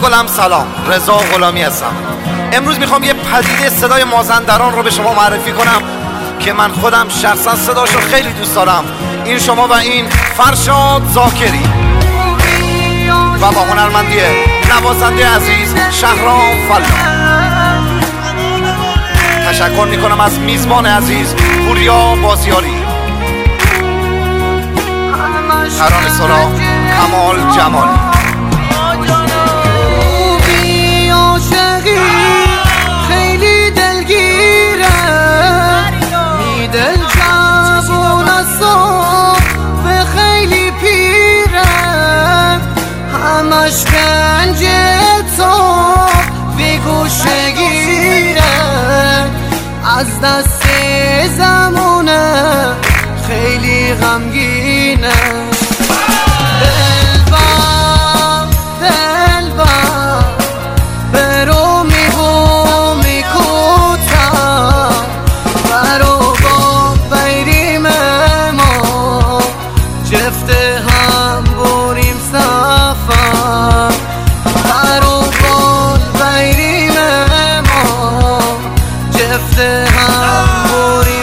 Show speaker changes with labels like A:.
A: گلم سلام، رضا غلامی هستم. امروز میخوام یه پدیده صدای مازندران رو به شما معرفی کنم که من خودم شخصا صداشو خیلی دوست دارم. این شما و این فرشاد زاکری و با هنرمندی نوازنده عزیز شهرام فلاح. تشکر میکنم از میزبان عزیز پوریا بازیاری، ترانه سرا کمال جمالی.
B: خیلی دلگیره میدل جوون از و خیلی پیره، همش گنج تو به گوشه گیره، از دست زمونه خیلی غمگینه. هم بریم